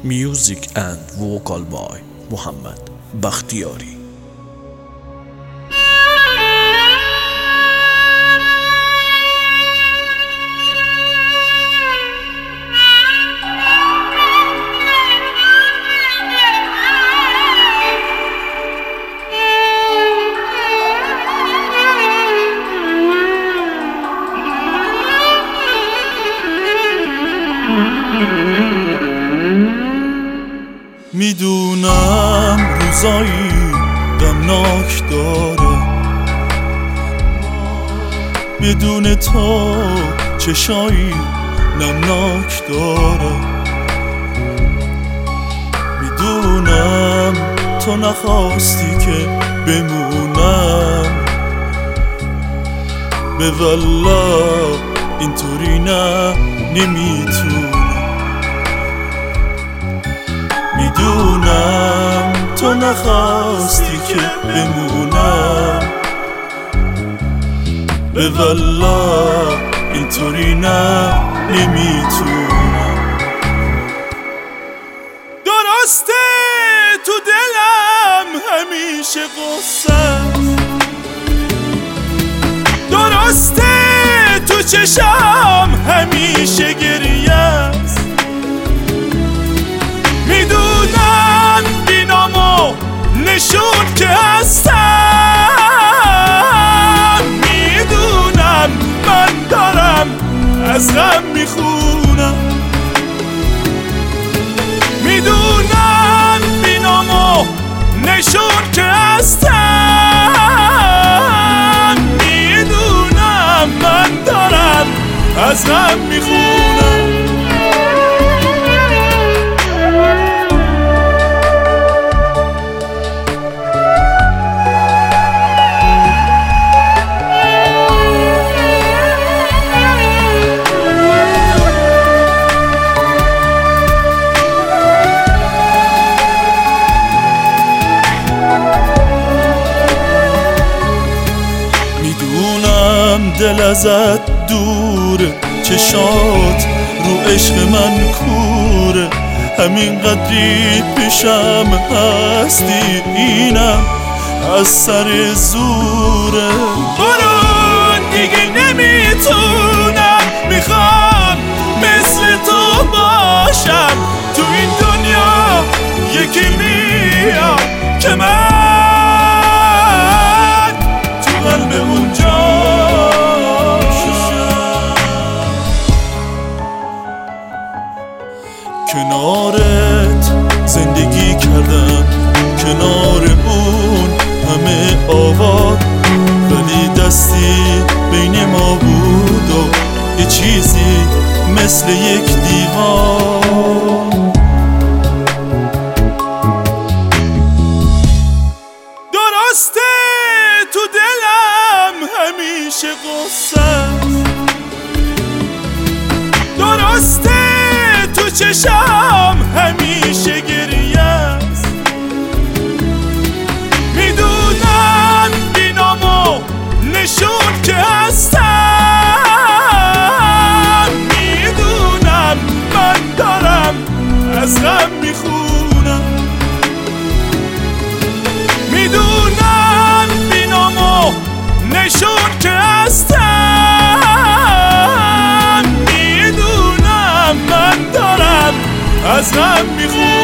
Music and vocal by محمد بختیاری. میدونم روزایی غمناک داره، بدون تو چشایی نمناک داره. میدونم تو نخواستی که بمونم، به والله اینطوری نه نمیتونم. میدونم تو نخواستی که بمونم، به والله اینطوری نه نمیتونم. درسته تو دلم همیشه غصه، درسته تو چشم همیشه گریه است. میدونم بینامو نشون که هستم، میدونم من دارم از غم میخونم. میدونم بینامو نشون که هستم، میدونم من دارم از غم میخونم. دل ازت دوره، چشات رو عشق من کوره. همین قدری پیشم هستی، اینم از سر زوره. برو دیگه نمیتونم، میخوام مثل تو باشم. تو این دنیا یکی میاد که من تو قلب اونجا کنارت زندگی کردم، کنار اون همه آباد، ولی دستی بین ما بود و یه چیزی مثل یک دیوار. درسته تو دلم همیشه غصه، درسته تو چشم همیشه گریه است. میدونم بینامو نشون که هستم، میدونم من دارم از غم میخونم. میدونم بینامو نشون که هستم، میدونم من دارم از غم میخونم.